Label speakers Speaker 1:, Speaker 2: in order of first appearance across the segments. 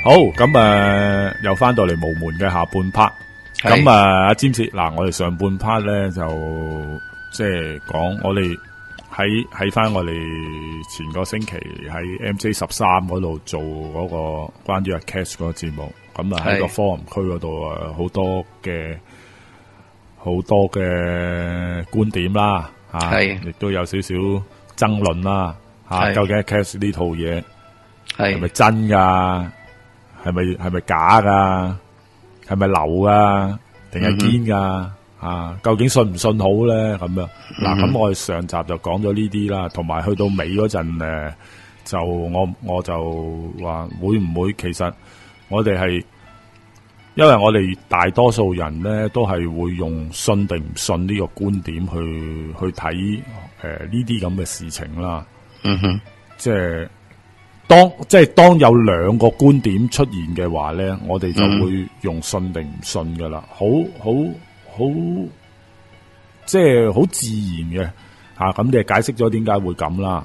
Speaker 1: 好，咁又翻到嚟無門嘅下半 part。咁阿詹士，嗱，我哋上半 part 咧就即係講我哋喺翻我哋前個星期喺 MJ13嗰度做嗰個關於阿 Cash 嗰個節目，咁喺個 forum 區嗰度好多嘅觀點啦，亦都有少少爭論啦，究竟 Cash 呢套嘢係咪真噶？係咪假噶？係咪流噶？定係堅噶？究竟信唔信好咧？咁樣嗱，咁我哋上集就講咗呢啲啦，同埋去到尾嗰陣就我就話會唔會其實我哋係因為我哋大多數人咧都係會用信定唔信呢個觀點去睇呢啲咁嘅事情啦。即係當有兩個觀點出現嘅話咧，我哋就會用信定唔信噶啦，好即係好自然嘅咁你解釋咗點解會咁啦。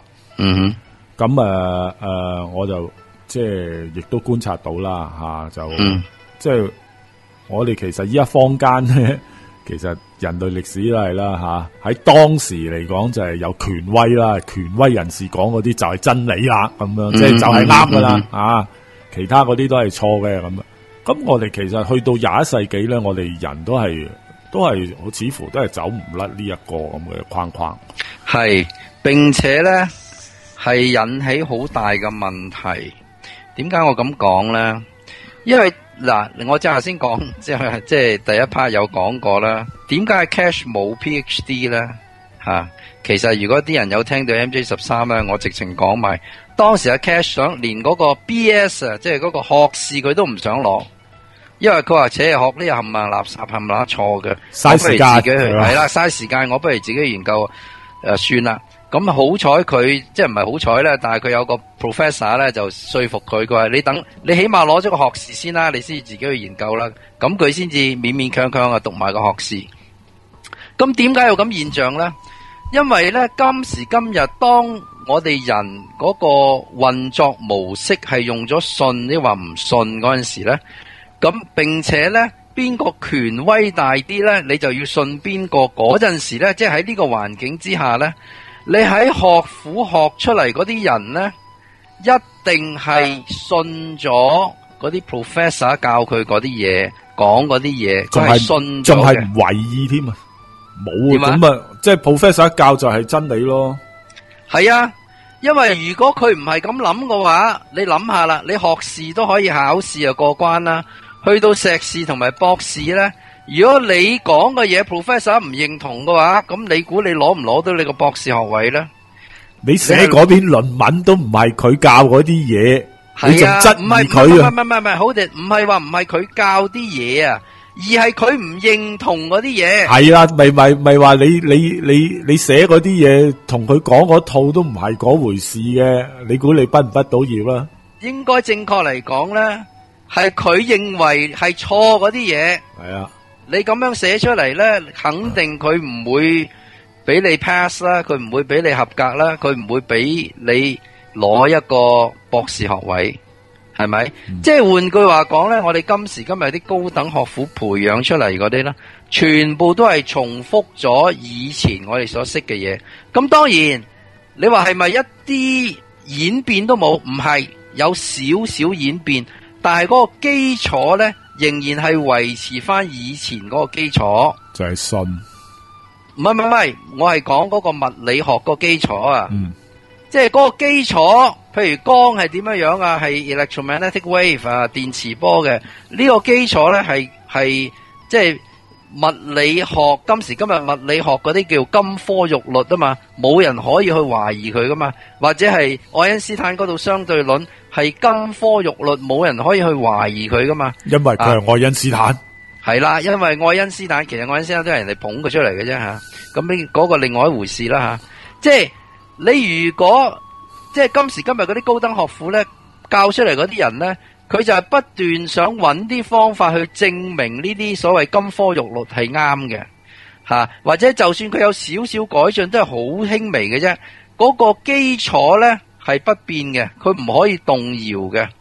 Speaker 1: 咁我就即係亦都觀察到啦就即係我哋其實依家坊間咧，其實人類歷史都係啦喺當時嚟講就係有權威啦，權威人士講嗰啲就係真理啦，咁樣即係就係啱噶啦其他嗰啲都係錯嘅咁。咁我哋其實去到21世紀咧，我哋人都係似乎都係走唔甩呢一個咁嘅框框。
Speaker 2: 係，並且咧係引起好大嘅問題。點解我咁講咧？因為嗱，我即係先講，即係第一 part 有講過啦。點解 Cash 冇 PhD 咧？其實如果啲人有聽到 MJ13 咧，我直情講埋，當時阿 Cash 想連嗰個 BS 啊，即係嗰個學士佢都唔想攞，因為佢話學呢個冚唪唥垃圾冚唪唥錯嘅，嘥時間自己去係啦，嘥時間，我不如自己研究算啦。咁好彩佢即係唔係好彩咧，但係佢有個 professor 咧就說服佢，佢話你起碼攞咗個學士先啦，你先至自己去研究啦。咁佢先至勉勉強強讀埋個學士。咁點解有咁現象咧？因為咧今時今日，當我哋人嗰個運作模式係用咗信抑或唔信嗰陣時咧，咁並且咧邊個權威大啲咧，你就要信邊個。嗰陣時咧，即係喺呢個環境之下咧，你喺學府學出嚟嗰啲人咧，一定係信咗嗰啲 professor 教佢嗰啲嘢，講嗰啲嘢，佢係信咗嘅，
Speaker 1: 仲係唔為意添啊！冇咁即係 professor 教就係真理咯。
Speaker 2: 係啊，因為如果佢唔係咁諗嘅話，你諗下啦，你學士都可以考試就過關啦，去到碩士同埋博士咧，如果你講嘅嘢 professor 唔認同嘅話，咁你估你攞唔攞到你個博士學位咧？你
Speaker 1: 寫嗰篇論文都唔係佢教嗰啲嘢，你仲質疑佢啊？
Speaker 2: 唔係，好哋，唔係話唔係佢教啲嘢啊，而係佢唔認同嗰啲嘢。
Speaker 1: 係啦，咪話你寫嗰啲嘢同佢講嗰套都唔係嗰回事嘅，你估你畢唔畢到業啦？
Speaker 2: 應該正確嚟講咧，係佢認為係錯嗰啲嘢。
Speaker 1: 係啊。
Speaker 2: 你咁樣寫出嚟咧，肯定佢唔會俾你 pass 啦，佢唔會俾你合格啦，佢唔會俾你攞一個博士學位，係咪？即係換句話講咧，我哋今時今日啲高等學府培養出嚟嗰啲咧，全部都係重複咗以前我哋所識嘅嘢。咁當然，你話係咪一啲演變都冇？唔係，有少少演變，但係嗰個基礎咧，仍然係維持翻以前嗰個基礎，
Speaker 1: 就係信。
Speaker 2: 唔係，我係講嗰個物理學個基礎啊。即係嗰個基礎，譬如光係點樣啊？係 electromagnetic wave 啊，電磁波嘅呢個基礎咧，係即係物理學。今時今日物理學嗰啲叫金科玉律啊嘛，冇人可以去懷疑佢噶嘛。或者係愛因斯坦嗰度相對論係金科玉律，冇人可以去懷疑佢噶嘛。
Speaker 1: 因為佢係愛因斯坦。
Speaker 2: 係啦，因為愛因斯坦其實愛因斯坦都係人哋捧佢出嚟嘅啫吓。咁呢嗰個另外一回事啦吓。即係你如果即係今時今日嗰啲高等學府咧教出嚟嗰啲人咧，佢就係不斷想揾啲方法去證明呢啲所謂金科玉律係啱嘅吓，或者就算佢有少少改進都係好輕微嘅啫。嗰個基礎咧係不變嘅，佢唔可以動搖嘅。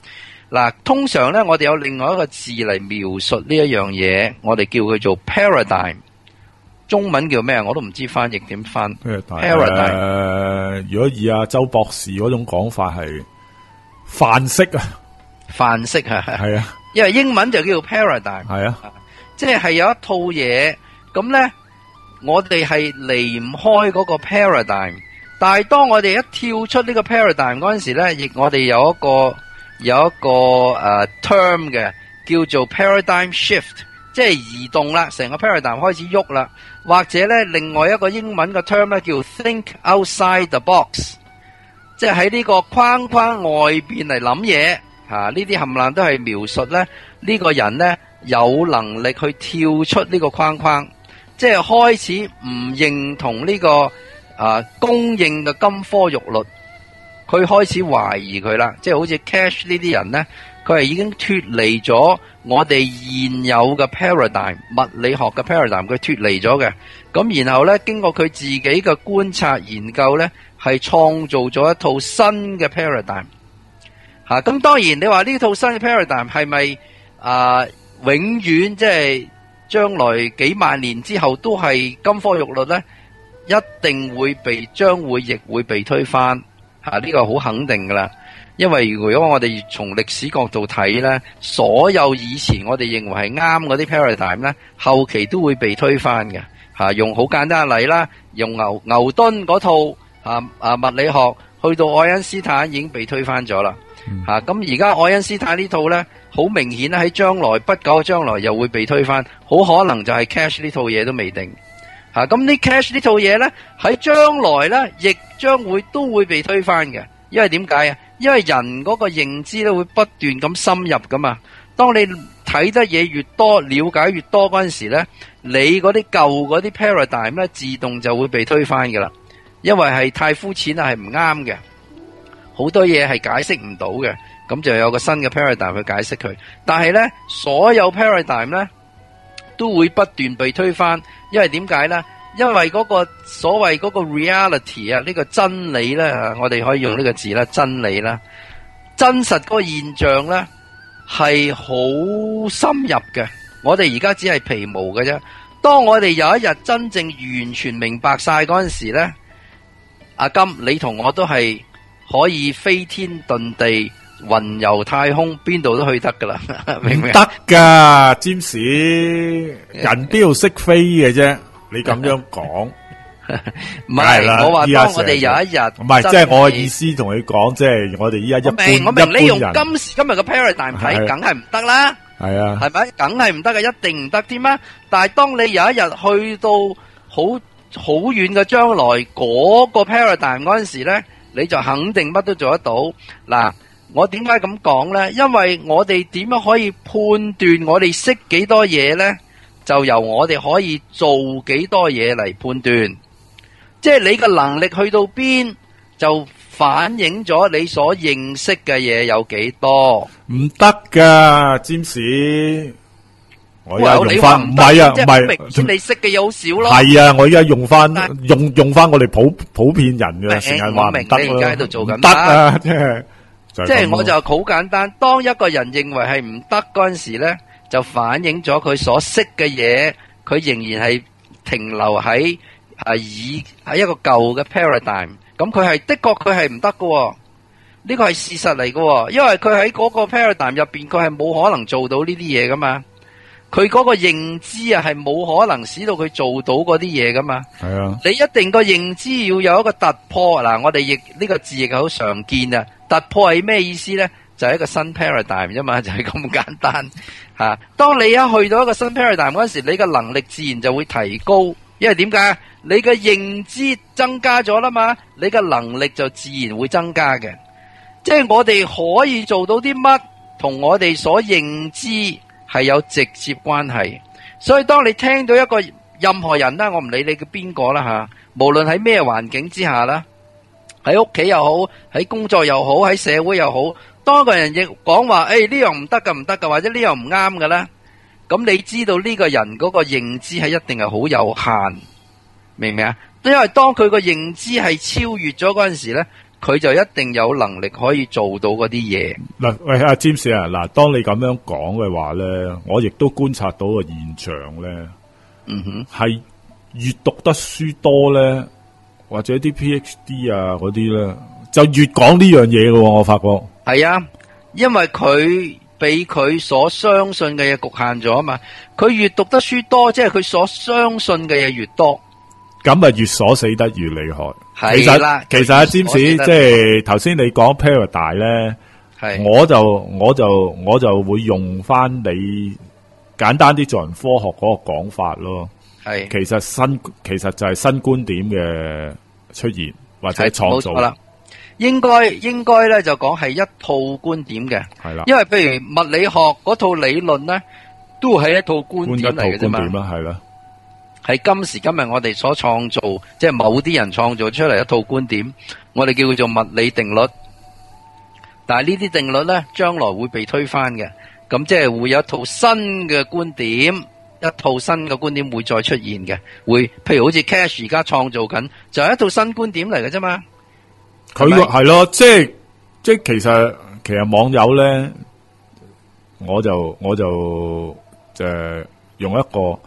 Speaker 2: 嗱，通常咧我哋有另外一個字嚟描述呢一樣嘢，我哋叫佢做 paradigm。中文叫咩？我都唔知翻譯點翻。paradigm
Speaker 1: 如果以阿周博士嗰種講法係範式啊，
Speaker 2: 範式係
Speaker 1: 啊，
Speaker 2: 因為英文就叫做 paradigm，
Speaker 1: 係啊，
Speaker 2: 即係有一套嘢，咁咧我哋係離唔開嗰個 paradigm， 但係當我哋一跳出呢個 paradigm 嗰陣時咧，亦我哋有一個term 嘅叫做 paradigm shift， 即係移動啦，成個 paradigm 開始喐啦。或者咧，另外一個英文嘅 term 咧叫 think outside the box， 即係喺呢個框框外邊嚟諗嘢吓，呢啲冚唪唥都係描述咧呢個人咧有能力去跳出呢個框框，即係開始唔認同呢個公認嘅金科玉律，佢開始懷疑佢啦，即係好似 Cash 呢啲人咧，佢係已經脫離咗我哋現有嘅 paradigm 物理學嘅 paradigm， 佢脫離咗嘅。咁然後咧，經過佢自己嘅觀察研究咧，係創造咗一套新嘅 paradigm。咁當然你話呢套新嘅 paradigm 係咪永遠即係將來幾萬年之後都係金科玉律咧？一定會亦會被推翻。呢個好肯定噶啦。因為如果我哋從歷史角度睇咧，所有以前我哋認為係啱嗰啲 paradigm 咧，後期都會被推翻嘅。用好簡單嘅例啦，用牛頓嗰套物理學，去到愛因斯坦已經被推翻咗啦。咁而家愛因斯坦呢套咧，好明顯咧喺將來不久嘅將來又會被推翻，好可能就係 Cash 呢套嘢都未定。咁呢 Cash 呢套嘢咧喺將來咧，亦將都會被推翻嘅。因為點解啊？因為人嗰個認知咧會不斷咁深入噶嘛。當你睇得嘢越多，了解越多嗰陣時咧，你嗰啲舊嗰啲 paradigm 咧，自動就會被推翻噶啦。因為係太膚淺啦，係唔啱嘅，好多嘢係解釋唔到嘅。咁就有個新嘅 paradigm 去解釋佢。但係咧，所有 paradigm 咧都會不斷被推翻。因為點解咧？因為嗰個所謂嗰個 reality 啊，呢個真理咧，我哋可以用呢個字啦，真理啦，真實嗰個現象咧係好深入嘅。我哋而家只係皮毛嘅啫。當我哋有一日真正完全明白晒嗰陣時咧，阿金，你同我都係可以飛天遁地、雲遊太空，邊度都去得噶啦，明唔明？
Speaker 1: 得噶，占士，人邊度識飛嘅啫？你咁樣講，
Speaker 2: 唔係我話當我哋有一日，
Speaker 1: 唔係即係我嘅意思同你講，即係我哋依家一般
Speaker 2: 我明你用今時今日嘅 paradigm 睇，梗係唔得啦，
Speaker 1: 係啊，
Speaker 2: 係咪？梗係唔得嘅，一定唔得添啊！但係當你有一日去到好遠嘅將來嗰個 paradigm 嗰陣時咧，你就肯定乜都做得到。嗱，我點解咁講咧？因為我哋點樣可以判斷我哋識幾多嘢咧？就由我哋可以做幾多嘢嚟判斷，即係你嘅能力去到邊，就反映咗你所認識嘅嘢有幾多。唔
Speaker 1: 得噶，占士，我而家用翻，唔係啊，唔係，
Speaker 2: 明顯你識嘅嘢好少咯。
Speaker 1: 係啊，我而家用翻用翻我哋普遍人嘅，成日話唔得咯。
Speaker 2: 你而家喺度做緊
Speaker 1: 得啊，即
Speaker 2: 係我就好簡單。當一個人認為係唔得嗰陣時咧，就反映咗佢所識嘅嘢，佢仍然係停留喺一個舊嘅 paradigm。咁佢係的確佢係唔得嘅，呢個係事實嚟嘅。因為佢喺嗰個 paradigm 入邊，佢係冇可能做到呢啲嘢噶嘛。佢嗰個認知啊，係冇可能使到佢做到嗰啲嘢噶嘛。
Speaker 1: 係啊，
Speaker 2: 你一定個認知要有一個突破。嗱，我哋亦呢個字亦係好常見啊。突破係咩意思咧？就係一個新 paradigm 啫嘛，就係咁簡單吓。當你一去到一個新 paradigm 嗰陣時，你嘅能力自然就會提高，因為點解？你嘅認知增加咗啦嘛，你嘅能力就自然會增加嘅。即係我哋可以做到啲乜，同我哋所認知係有直接關係。所以當你聽到一個任何人啦，我唔理你嘅邊個啦吓，無論喺咩環境之下啦，喺屋企又好，喺工作又好，喺社會又好，當一個人亦講話，呢樣唔得噶，唔得噶，或者呢樣唔啱噶啦，咁你知道呢個人嗰個認知係一定係好有限，明唔明啊？因為當佢個認知係超越咗嗰陣時咧， 佢就一定有能力可以做到嗰啲嘢。
Speaker 1: 嗱，喂，阿詹士啊，嗱，當你咁樣講嘅話咧，我亦都觀察到個現象咧，係越讀得書多咧，或者啲 PhD 啊嗰啲咧，就越講呢樣嘢嘅，我發覺。
Speaker 2: 係啊，因為佢俾佢所相信嘅嘢局限咗啊嘛，佢越讀得書多，即係佢所相信嘅嘢越多。
Speaker 1: 咁啊，越鎖死得越厲害。
Speaker 2: 係啦，
Speaker 1: 其實阿詹士，即係頭先你講 paradigm 咧，我就會用翻你簡單啲做人科學嗰個講法咯。係，其實就係新觀點嘅出現或者創造。冇錯啦，
Speaker 2: 應該咧就講係一套觀點嘅。係啦，因為譬如物理學嗰套理論咧，都係一套觀點嚟嘅啫嘛。係啦。係今時今日我哋所創造，即係某啲人創造出嚟一套觀點，我哋叫佢做物理定律。但係呢啲定律咧，將來會被推翻嘅。咁即係會有一套新嘅觀點，一套新嘅觀點會再出現嘅。會，譬如好似 Cash 而家創造緊，就係一套新觀點嚟嘅啫嘛。
Speaker 1: 佢係咯，即係其實網友咧，我就用一個。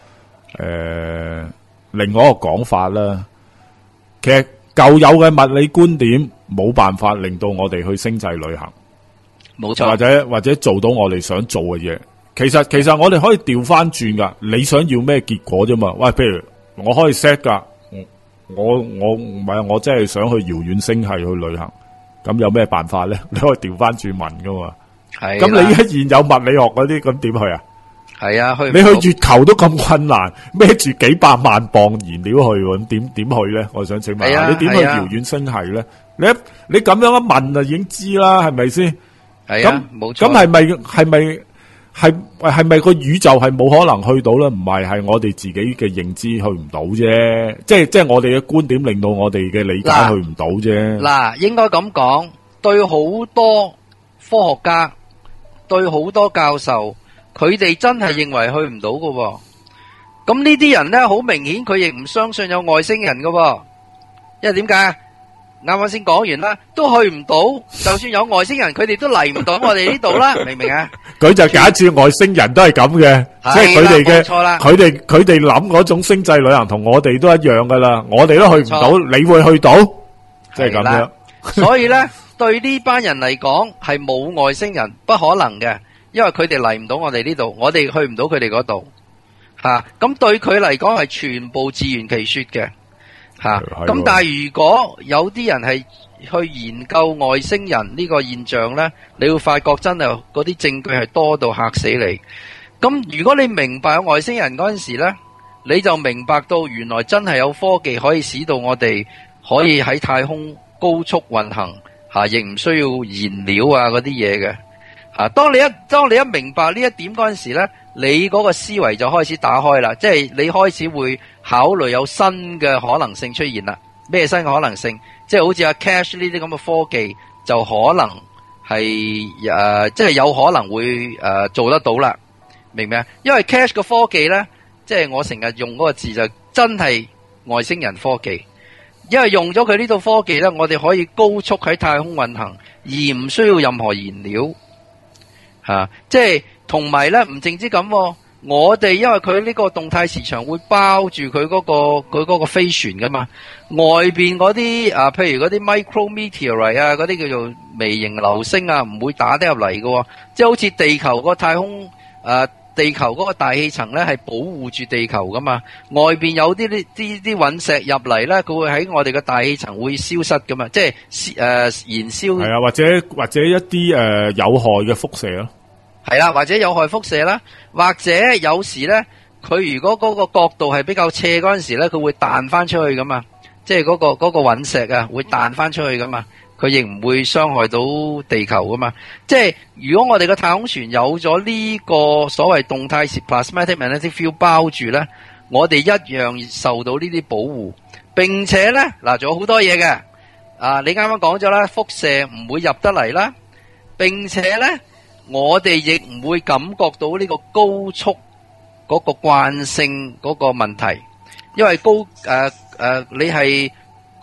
Speaker 1: 另外一個講法啦，其實舊有嘅物理觀點冇辦法令到我哋去星際旅行，冇錯，或者做到我哋想做嘅嘢。其實我哋可以調翻轉噶，你想要咩結果啫嘛？喂，譬如我可以 set 噶，我唔係我真係想去遙遠星系去旅行，咁有咩辦法咧？你可以調翻轉問噶嘛？係，咁你而家現有物理學嗰啲，咁點去啊？係啊，你去月球都咁困難，孭住幾百萬磅燃料去，咁點去咧？我想請問下，你點去遙遠星系咧？你咁樣一問就已經知啦，係咪先？係啊，冇錯。咁係咪個宇宙係冇可能去到咧？唔係我哋自己嘅認知去唔到啫，即係我哋嘅觀點令到我哋嘅理解去唔到啫。嗱，
Speaker 2: 應該咁講，對好多科學家，對好多教授。佢哋真係認為去唔到㗎，咁呢啲人咧好明顯佢亦唔相信有外星人㗎，因為點解？啱先講完啦，都去唔到，就算有外星人，佢哋都嚟唔到我哋呢度啦，明唔明啊？佢就假設外星人都係咁嘅，即係佢哋嘅，冇錯啦，佢哋諗嗰種星際旅行同我哋都一樣噶啦，我哋都去唔到，你會去到，即係咁樣。所以咧，對呢班人嚟講係冇外星人，不可能嘅。因為佢哋嚟唔到我哋呢度，我哋去唔到佢哋嗰度，咁對佢嚟講係全部自圓其說嘅，咁但係如果有啲人係去研究外星人呢個現象呢，你會發覺真係嗰啲證據係多到嚇死你。咁如果你明白有外星人嗰陣時呢，你就明白到原來真係有科技可以使到我哋可以喺太空高速運行，亦唔需要燃料啊嗰啲嘢嘅。當你一明白呢一點嗰陣時咧，你嗰個思維就開始打開啦，即係你開始會考慮有新嘅可能性出現啦。咩新嘅可能性？即係好似阿 Cash 呢啲咁嘅科技，就可能係即係有可能會做得到啦。明唔明啊？因為 Cash 嘅科技咧，即係我成日用嗰個字就真係外星人科技，因為用咗佢呢套科技咧，我哋可以高速喺太空運行，而唔需要任何燃料。即係同埋咧，唔淨止咁，我哋因為佢呢個動態磁場會包住佢嗰個飛船噶嘛，外邊嗰啲譬如嗰啲 micrometeorite 啊，嗰啲叫做微型流星啊，唔會打得入嚟喎。即係好似地球個太空地球嗰個大氣層咧係保護住地球噶嘛，外邊有啲隕石入嚟咧，佢會喺我哋嘅大氣層會消失噶嘛，即係燃燒。係啊，或者一啲有害嘅輻射咯。係啦，或者有害輻射啦，或者有時咧，佢如果嗰個角度係比較斜嗰陣時咧，佢會彈翻出去噶嘛，即係嗰個隕石啊會彈翻出去噶嘛。佢亦唔會傷害到地球噶嘛，即係如果我哋個太空船有咗呢個所謂動態時 plasmatic magnetic field 包住咧，我哋一樣受到呢啲保護，並且咧嗱，仲有好多嘢嘅，你啱啱講咗啦，輻射唔會入得嚟啦，並且咧我哋亦唔會感覺到呢個高速嗰個慣性嗰個問題，因為你係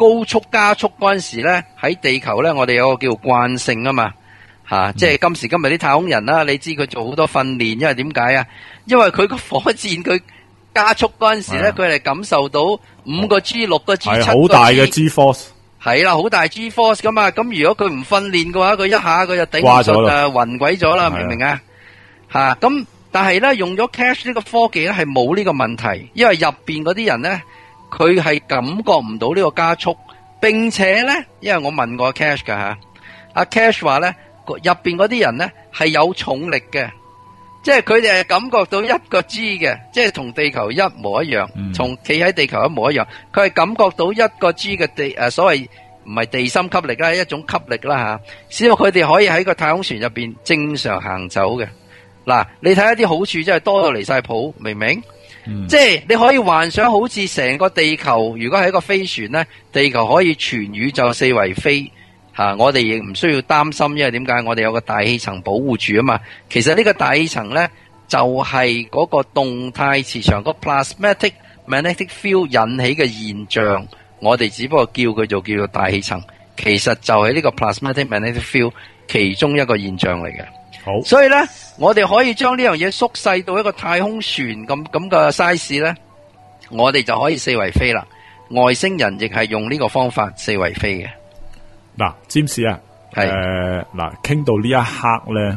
Speaker 2: 高速加速嗰陣時咧，喺地球咧，我哋有個叫慣性啊嘛，即係今時今日啲太空人啦，你知佢做好多訓練，因為點解啊？因為佢個火箭佢加速嗰陣時咧，佢係感受到5個 G、6個 G、7個 G，
Speaker 1: 係好大嘅 G force，
Speaker 2: 係啦，好大 G force 噶嘛。咁如果佢唔訓練嘅話，佢一下佢就頂唔順啊，暈鬼咗啦，明唔明啊？咁但係咧，用咗 Cash 呢個科技咧，係冇呢個問題，因為入邊嗰啲人咧，佢係感覺唔到呢個加速，並且咧，因為我問過 Cash 噶吓，阿 Cash 話咧，入邊嗰啲人咧係有重力嘅，即係佢哋係感覺到1個 G 嘅，即係同地球一模一樣，同企喺地球一模一樣，佢係感覺到1個 G 嘅所謂唔係地心吸力啦，一種吸力啦吓，使到佢哋可以喺個太空船入邊正常行走嘅。嗱，你睇一啲好處真係多到離晒譜，明唔明？即係你可以幻想好似成個地球，如果係一個飛船咧，地球可以全宇宙四圍飛我哋亦唔需要擔心，因為點解？我哋有個大氣層保護住啊嘛。其實呢個大氣層咧就係嗰個動態磁場個 plasmatic magnetic field 引起嘅現象，我哋只不過叫佢叫做大氣層，其實就係呢個 plasmatic magnetic field 其中一個現象嚟嘅。
Speaker 1: 好，
Speaker 2: 所以咧，我哋可以將呢樣嘢縮細到一個太空船咁嘅 size 咧，我哋就可以四圍飛啦。外星人亦係用呢個方法四圍飛嘅。
Speaker 1: 嗱，詹士啊，嗱，傾到呢一刻咧，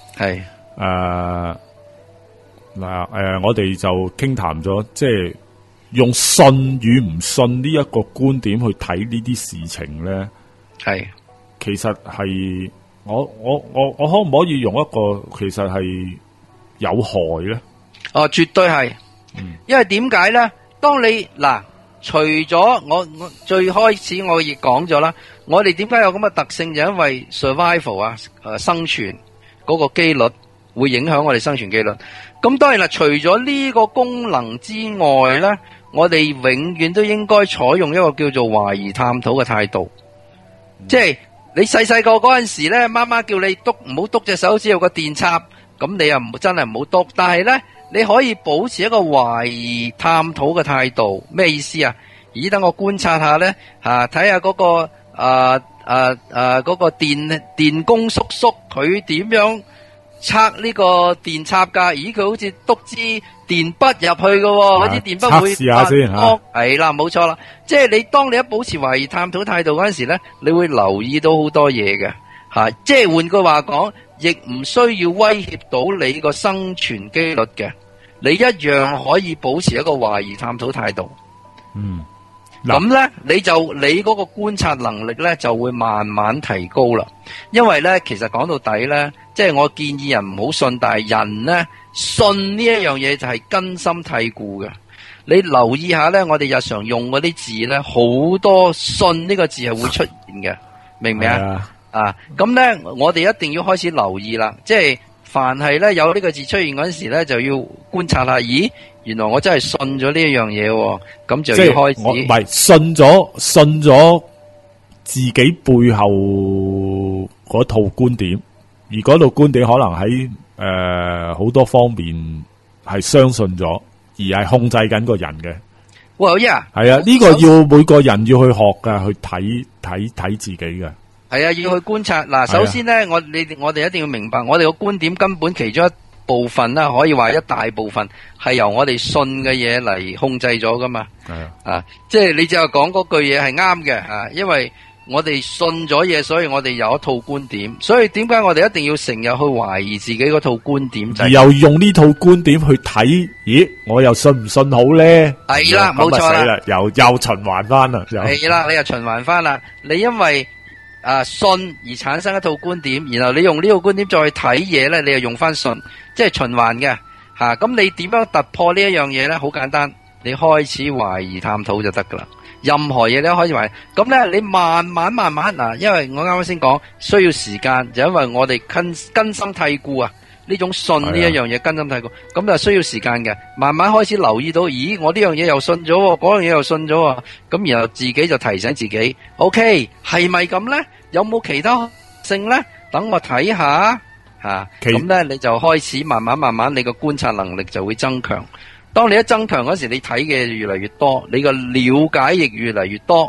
Speaker 1: 我哋就傾談咗，即係用信與唔信呢一個觀點去睇呢啲事情咧，其實係。我可唔可以用一個其實係有害咧？
Speaker 2: 絕對係，因為點解咧？當你除咗我最開始我亦講咗啦，我哋點解有咁嘅特性？就因為 survival 生存嗰個機率會影響我哋生存機率。咁當然啦，除咗呢個功能之外咧，我哋永遠都應該採用一個叫做懷疑探討嘅態度，即係。你細細個嗰陣時咧，媽媽叫你唔好篤隻手指有個電插，咁你又真係唔好篤。但係咧，你可以保持一個懷疑探討嘅態度，咩意思啊？咦，等我觀察下咧，睇下嗰個嗰個電工叔叔佢點樣測呢個電插噶？咦，佢好似篤支電筆入去嘅，嗰啲電筆會
Speaker 1: 測試下先吓。
Speaker 2: 係啦，冇錯啦。即係當你一保持懷疑探討態度嗰陣時咧，你會留意到好多嘢嘅。即係換句話講，亦唔需要威脅到你個生存機率嘅，你一樣可以保持一個懷疑探討態度。咁咧，你嗰個觀察能力咧就會慢慢提高啦。因為咧，其實講到底咧，即係我建議人唔好信，但係人咧信呢一樣嘢就係根深蒂固嘅。你留意下咧，我哋日常用嗰啲字咧，好多信呢個字係會出現嘅，明唔明啊？咁咧，我哋一定要開始留意啦。即係凡係咧有呢個字出現嗰陣時咧，就要觀察下，咦，原來我真係信咗呢一樣嘢，咁就要開始。我唔係
Speaker 1: 信咗自己背後嗰套觀點，而嗰套觀點可能喺好多方面係相信咗，而係控制緊個人嘅。
Speaker 2: Well, yeah，
Speaker 1: 係啊，呢個要每個人要去學噶，去睇自己嘅。
Speaker 2: 係啊，要去觀察。嗱，首先咧，我哋一定要明白，我哋個觀點根本其中一部分啦，可以話一大部分係由我哋信嘅嘢嚟控制咗噶嘛。即係你就係講嗰句嘢係啱嘅，因為我哋信咗嘢，所以我哋有一套觀點。所以點解我哋一定要成日去懷疑自己嗰套觀點？
Speaker 1: 而又用呢套觀點去睇，咦，我又信唔信好咧？
Speaker 2: 係啦，冇錯啦，
Speaker 1: 又循環翻啦。
Speaker 2: 係啦，你又循環翻啦。你因為信而產生一套觀點，然後你用呢個觀點再去睇嘢咧，你又用翻信，即係循環嘅。咁你點樣突破呢一樣嘢咧？好簡單，你開始懷疑探討就得噶啦。任何嘢你都開始懷疑，咁咧你慢慢嗱，因為我啱啱先講需要時間，就因為我哋根深蒂固啊，呢種信呢一樣嘢根深蒂固，咁就需要時間嘅。慢慢開始留意到，咦，我呢樣嘢又信咗，嗰樣嘢又信咗，咁然後自己就提醒自己 ，OK， 係咪咁咧？有冇其他性咧？等我睇下咁咧你就開始慢慢，你個觀察能力就會增強。當你一增強嗰時，你睇嘅越嚟越多，你個了解亦越嚟越多。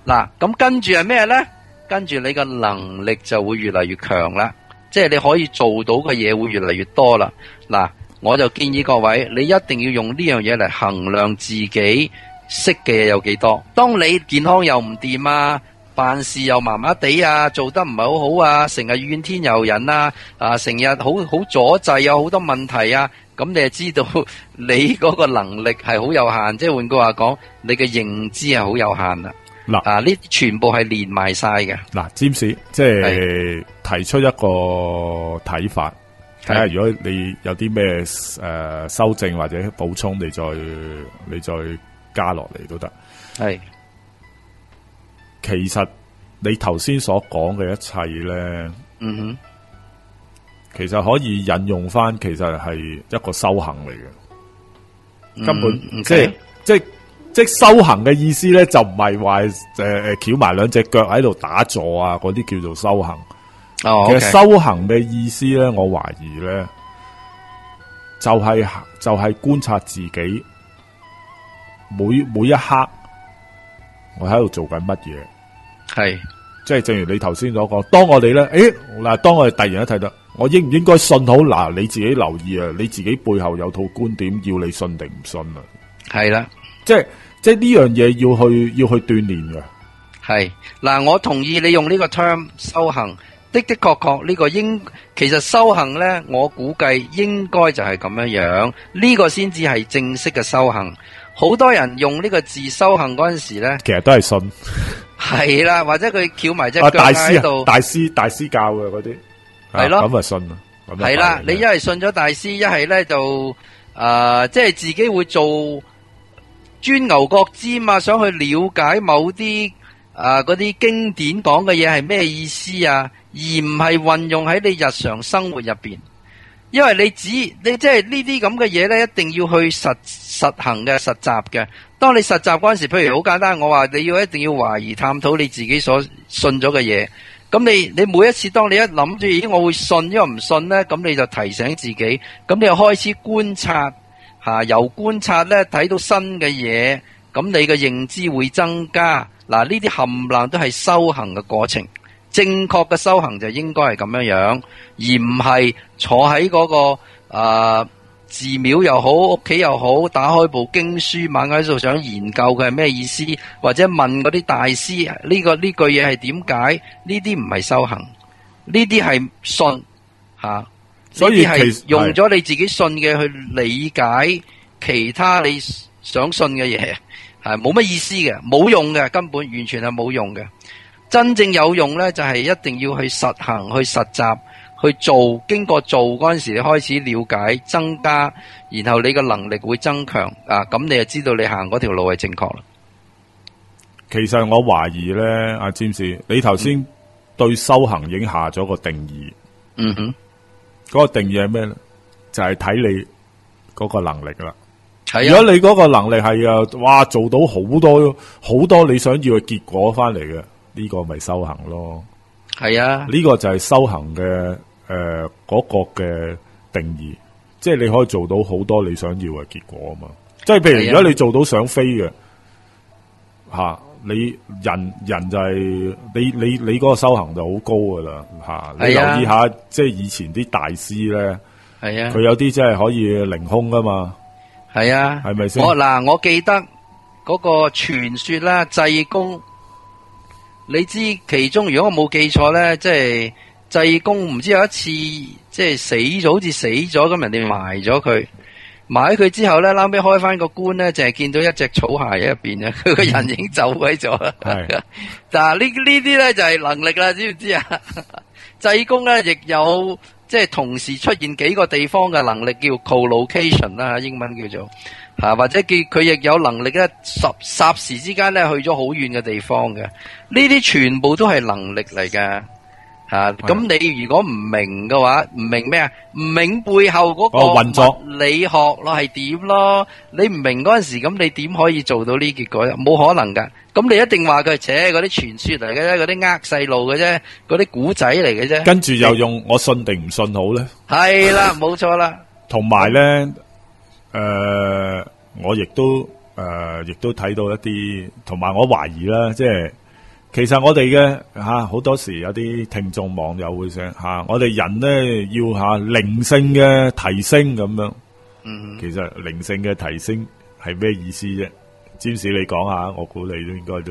Speaker 2: 嗱，咁跟住係咩咧？跟住你嘅能力就會越嚟越強啦，即係你可以做到嘅嘢會越嚟越多啦。嗱，我就建議各位，你一定要用呢樣嘢嚟衡量自己識嘅嘢有幾多。當你健康又唔掂啊，辦事又麻麻地啊，做得唔係好好啊，成日怨天尤人啊，成日好阻滯，有好多問題啊，咁你就知道你嗰個能力係好有限，即係換句話講，你嘅認知係好有限啦。嗱，呢啲全部係連埋晒嘅。嗱，
Speaker 1: 占士即係提出一個睇法，睇下如果你有啲咩修正或者補充，你再加落嚟都得。
Speaker 2: 係，
Speaker 1: 其實你頭先所講嘅一切咧，其實可以引用翻，其實係一個修行嚟嘅，根本即係修行嘅意思咧，就唔係話翹埋兩隻腳喺度打坐啊，嗰啲叫做修行。其實修行嘅意思咧，我懷疑咧，就係觀察自己每一刻我喺度做緊乜嘢。
Speaker 2: 係，
Speaker 1: 即係正如你頭先所講，當我哋咧，當我哋突然間睇到，我應唔應該信好？嗱，你自己留意啊，你自己背後有套觀點，要你信定唔信啊？係啦，即係呢樣嘢要去鍛煉嘅。係，嗱，我同意你用呢個 term 修行，的確呢個其實修行咧，我估計應該就係咁樣樣，呢個先至係正式嘅修行。好多人用呢個字修行嗰陣時咧，其實都係信。係啦，或者佢翹埋隻腳喺度。大師教嘅嗰啲，係咯，咁咪信咯。係啦，你一係信咗大師，一係咧就即係自己會做鑽牛角尖啊，想去了解某啲嗰啲經典講嘅嘢係咩意思啊，而唔係運用喺你日常生活入邊。因為你即係呢啲咁嘅嘢咧，一定要去實行嘅、實習嘅。當你實習嗰陣時，譬如好簡單，我話你一定要懷疑探討你自己所信咗嘅嘢。咁你每一次當你一諗住，咦，我會信，因為唔信咧，咁你就提醒自己，咁你又開始觀察，由觀察咧睇到新嘅嘢，咁你嘅認知會增加。嗱，呢啲冚唪唥都係修行嘅過程。正確嘅修行就應該係咁樣樣，而唔係坐喺嗰個寺廟又好，屋企又好，打開部經書，猛喺度想研究佢係咩意思，或者問嗰啲大師呢句嘢係點解？呢啲唔係修行，呢啲係信吓，所以係用咗你自己信嘅去理解其他你想信嘅嘢，係冇乜意思嘅，冇用嘅，根本完全係冇用嘅。真正有用咧，就係一定要去實行、去實習、去做。經過做嗰陣時，你開始了解、增加，然後你嘅能力會增強啊！咁你就知道你行嗰條路係正確啦。其實我懷疑咧，阿占士，你頭先對修行已經下咗個定義。嗯哼，嗰個定義係咩咧？就係睇你嗰個能力啦。如果你嗰個能力係哇做到好多你想要嘅結果翻嚟嘅。呢個咪修行咯，係啊，呢個就係修行嘅嗰個嘅定義，即係你可以做到好多你想要嘅結果啊嘛。即係譬如如果你做到想飛嘅吓，你人就係你嗰個修行就好高噶啦吓。你留意下，即係以前啲大師咧，係啊，佢有啲真係可以凌空噶嘛，係啊，係咪先？我記得嗰個傳說啦，濟公。你知其中如果我冇記錯咧，即係濟公唔知有一次即係死咗，好似死咗咁，人哋埋咗佢，埋咗佢之後咧，後尾開翻個棺咧，淨係見到一隻草鞋喺入邊啊，佢個人已經走鬼咗啦。但係呢啲咧就係能力啦，知唔知啊？濟公咧亦有即係同時出現幾個地方嘅能力，叫 co-location 啦，英文叫做。或者佢亦有能力咧，霎時之間咧去咗好遠嘅地方嘅，呢啲全部都係能力嚟嘅。咁你如果唔明嘅話，唔明咩啊？唔明背後嗰個運作理學咯，係點咯？你唔明嗰陣時，咁你點可以做到呢結果？冇可能噶。咁你一定話佢嗰啲傳說嚟嘅啫，嗰啲呃細路嘅啫，嗰啲古仔嚟嘅啫。跟住又用我信定唔信好咧？係啦，冇錯啦。同埋咧。我亦都睇到一啲，同埋我懷疑啦，即係其實我哋嘅好多時有啲聽眾網友會想我哋人咧要靈性嘅提升咁樣。其實靈性嘅提升係咩意思啫？詹士你講下，我估你都應該都。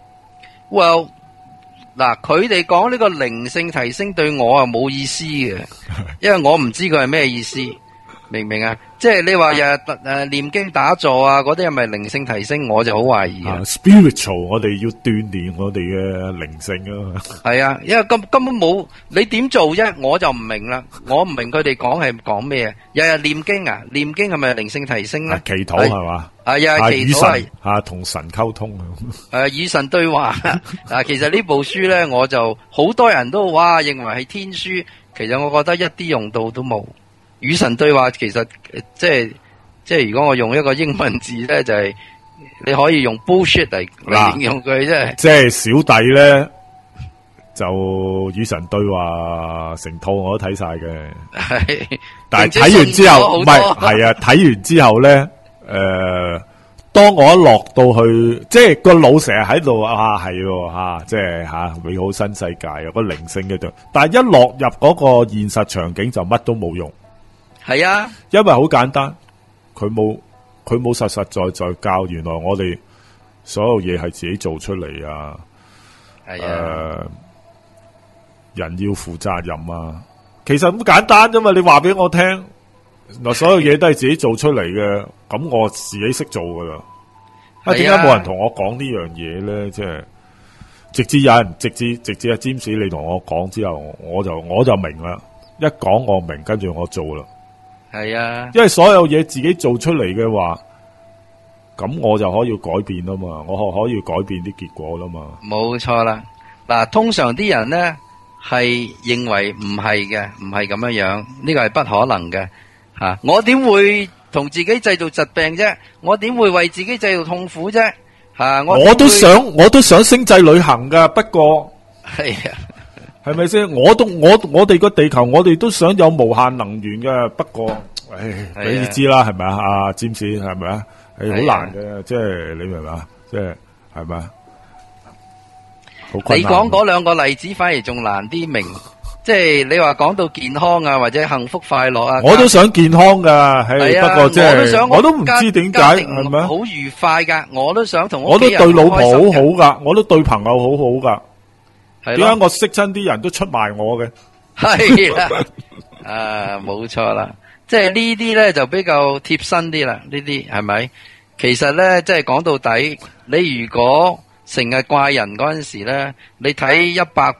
Speaker 2: Well， 嗱，佢哋講呢個靈性提升對我係冇意思嘅，因為我唔知佢係咩意思，明唔明啊？即係你話日日念經打坐啊，嗰啲係咪靈性提升？我就好懷疑。
Speaker 1: spiritual， 我哋要鍛煉我哋嘅靈性啊。係
Speaker 2: 啊，因為根本冇你點做啫，我就唔明啦。我唔明佢哋講係講咩啊？日日念經啊，念經係咪靈性提升咧？
Speaker 1: 祈禱係嘛？
Speaker 2: 係啊，祈禱係
Speaker 1: 同神溝通
Speaker 2: 啊。與神對話啊，其實呢部書咧，我就好多人都認為係天書，其實我覺得一啲用到都冇。與神對話其實即係如果我用一個英文字咧，就係你可以用 bullshit 嚟形容佢啫。
Speaker 1: 即係小弟咧就與神對話成套我都睇晒嘅，係，但係睇完之後唔係睇完之後咧當我一落到去，即係個腦成日喺度係即係美好新世界有個靈性嘅度，但係一落入嗰個現實場景就乜都冇用。
Speaker 2: 係啊，
Speaker 1: 因為好簡單，佢冇實實在在教，原來我哋所有嘢係自己做出嚟啊。係啊，人要負責任啊。其實咁簡單啫嘛，你話俾我聽，嗱，所有嘢都係自己做出嚟嘅，咁我自己識做噶啦。點解冇人同我講呢樣嘢咧？即係直至有人直至阿詹士你同我講之後，我就明啦。一講我明，跟住我做啦。
Speaker 2: 係啊，
Speaker 1: 因為所有嘢自己做出嚟嘅話，咁我就可以改變啦嘛，我可以改變啲結果啦嘛。
Speaker 2: 冇錯啦，嗱，通常啲人咧係認為唔係嘅，唔係咁樣樣，呢個係不可能嘅吓。我點會同自己製造疾病啫？我點會為自己製造痛苦啫？吓，我
Speaker 1: 都想星際旅行噶，不過
Speaker 2: 係啊。
Speaker 1: 係咪先？我哋個地球，我哋都想有無限能源嘅。不過，你知啦，係咪啊？阿詹士係咪啊？係好難嘅，即係你明嘛？即係咪啊？好困難。你
Speaker 2: 講嗰兩個例子反而仲難啲明，即係你話講到健康啊，或者幸福快樂啊，
Speaker 1: 我都想健康噶，係不過即係我都唔知點解係咪啊？
Speaker 2: 好愉快噶，我都想同
Speaker 1: 我都對老婆好好噶，我都對朋友好好噶。點解我識親啲人都出賣我嘅？係
Speaker 2: 啦，冇錯啦，即係呢啲咧就比較貼身啲啦。呢啲係咪？其實咧，即係講到底，你如果成日怪人嗰陣時咧，你睇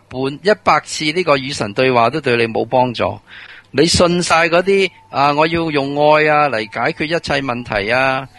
Speaker 2: 100次呢個與神對話都對你冇幫助。你信晒嗰啲我要用愛嚟解決一切問題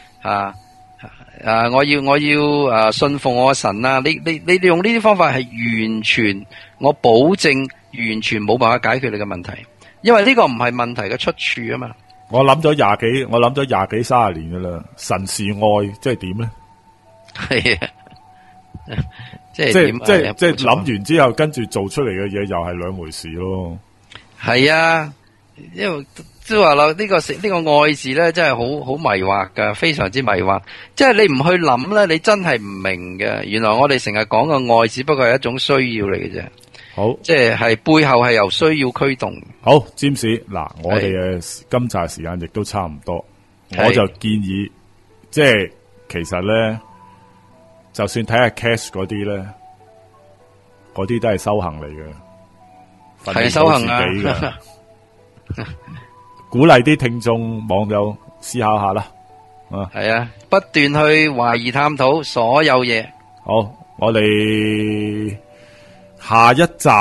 Speaker 2: 我要信奉我神啊！你用呢啲方法係完全，我保證完全冇辦法解決你嘅問題，因為呢個唔係問題嘅出處啊嘛。
Speaker 1: 我諗咗廿幾30年噶啦，神是愛，即係點咧？係啊，即係諗完之後，跟住做出嚟嘅嘢又係兩回事咯。係
Speaker 2: 啊，因為即係話啦，呢個愛字咧，真係好迷惑噶，非常之迷惑。即係你唔去諗咧，你真係唔明嘅。原來我哋成日講嘅愛，只不過係一種需要嚟嘅啫。好，即係背後係由需要驅動。
Speaker 1: 好，詹士，嗱，我哋嘅今集時間亦都差唔多，我就建議，即係其實咧，就算睇下 cash 嗰啲咧，嗰啲都係修行嚟嘅，
Speaker 2: 係修行啊。
Speaker 1: 鼓勵啲聽眾網友思考下啦，
Speaker 2: 係啊，不斷去懷疑探討所有嘢。
Speaker 1: 好，我哋下一集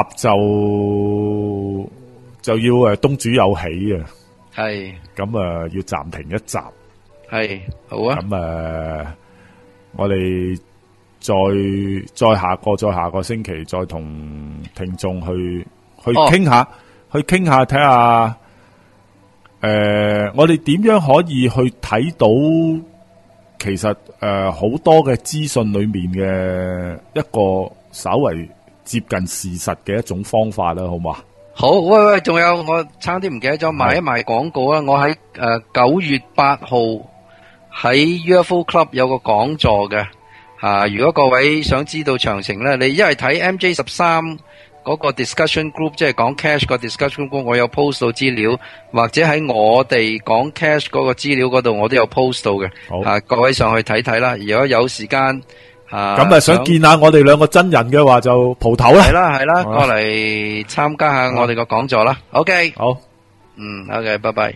Speaker 1: 就要東主有喜啊，係咁要暫停一集，係好啊。咁我哋再下個星期再同聽眾去傾下，睇下。我哋點樣可以去睇到其實好多嘅資訊裏面嘅一個稍為接近事實嘅一種方法啦，好嘛？好，喂，仲有我差啲唔記得咗賣一賣廣告啊！我喺9月8號喺 UFO Club 有個講座嘅
Speaker 2: 如果各位想知道詳情咧，你一係睇 MJ13 嗰個 discussion group， 即係講 cash 個 discussion group， 我有 post 到資料，或者喺我哋講 cash 嗰個資料嗰度，我都有 post 到嘅。好，各位上去睇睇啦。如果有時間
Speaker 1: 咁啊想見下我哋兩個真人嘅話，就蒲頭啦。
Speaker 2: 係啦，過嚟參加下我哋個講座啦。OK，
Speaker 1: 好
Speaker 2: ，OK， 拜拜。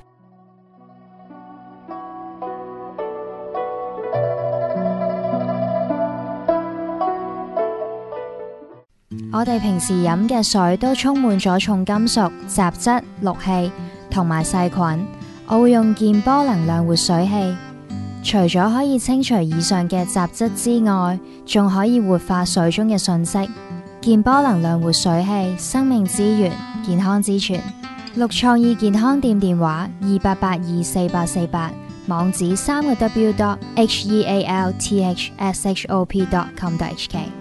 Speaker 3: 我哋平時飲嘅水都充滿咗重金屬、雜質、氯氣同埋細菌。我會用健波能量活水器，除咗可以清除以上嘅雜質之外，仲可以活化水中嘅訊息。健波能量活水器，生命之源，健康之泉。綠創意健康店電話28824848，網址3個W.healthshop.com.hk。